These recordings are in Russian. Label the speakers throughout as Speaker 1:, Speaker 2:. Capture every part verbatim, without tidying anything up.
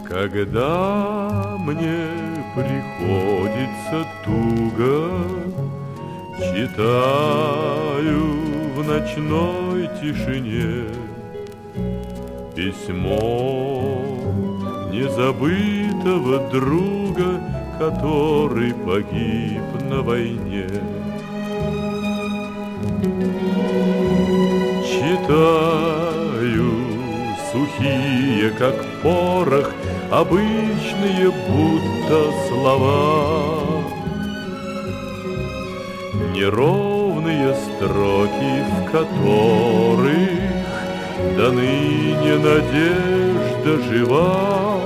Speaker 1: Когда мне приходится туго, читаю в ночной тишине письмо незабытого друга, который погиб на войне. Читаю сухие, как порох, обычные будто слова, неровные строки, в которых до ныне надежда жива.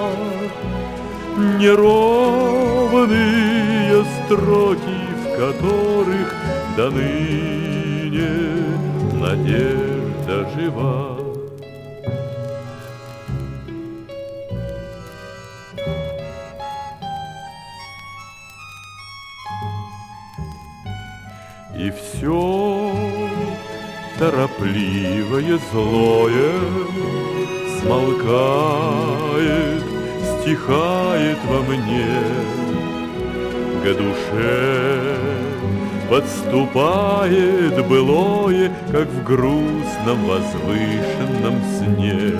Speaker 1: Неровные строки, в которых до ныне надежда жива. И все торопливое, злое смолкает, стихает во мне. К душе подступает былое, как в грустном возвышенном сне.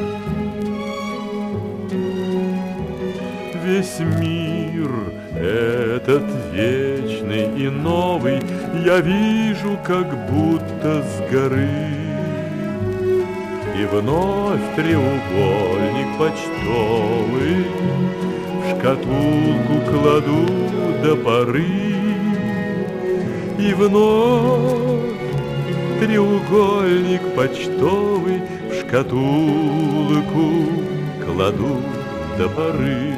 Speaker 1: Весь мир этот вечный и новый я вижу, как будто с горы. И вновь треугольник почтовый в шкатулку кладу до поры. И вновь треугольник почтовый в шкатулку кладу до поры.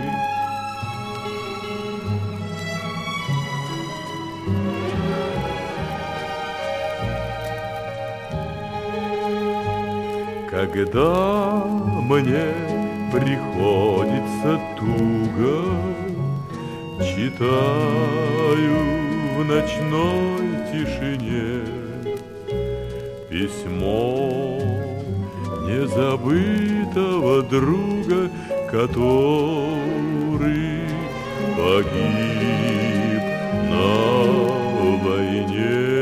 Speaker 1: Когда мне приходится туго, читаю в ночной тишине письмо незабытого друга, который погиб на войне.